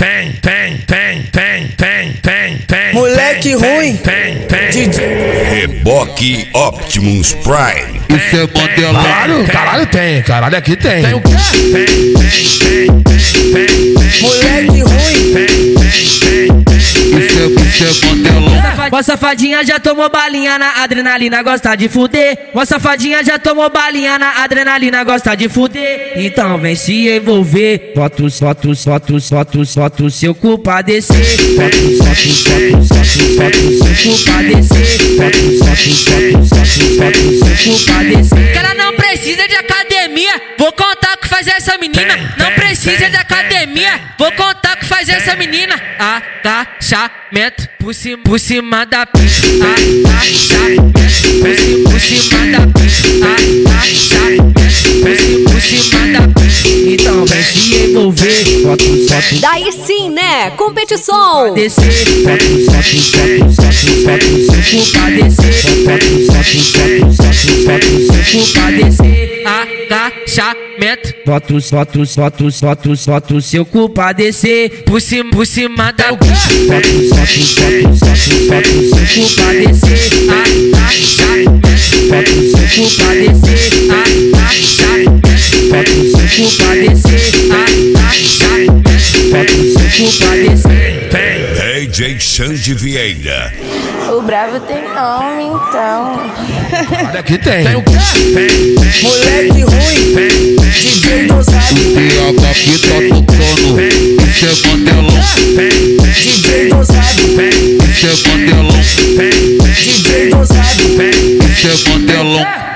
Moleque ruim, DJ Reboque Optimus Prime. Isso é modelão. Caralho tem, caralho aqui tem. Tem o quê? Moleque ruim, Isso é modelão. Uma safadinha já tomou balinha na adrenalina, gosta de fuder. Uma safadinha já tomou balinha na adrenalina, gosta de fuder. Então vem se envolver. Bota o seu cu pra descer. Bota o seu cu pra descer. Bota o seu cu pra descer. Que ela não precisa de academia, vou contar o que faz essa menina. Não precisa de academia, vou contar o que faz essa menina. Agachamento por cima da pica. Agachamento por cima da pica. Agachamento por cima da pica. Então vem se envolver. Daí sim, né? Competição. Descer. Bota o seu cu pra descer. Bota o seu cu pra descer. Agachamento. Bota o seu cu pra descer. Por cima da pica. Bota o seu cu pra descer. Agachamento. Bota o seu cu pra descer. Agachamento. Bota o seu cu pra descer. Agachamento. Bota o seu cu pra descer. DJ Xande Vieira. O bravo tem nome, então. Caralho aqui tem. tem o quê? Moleque ruim, DJ não sabe. O aqui tá tocando. Isso é modelão. DJ não sabe. Isso é modelão. DJ não sabe. Isso é modelão.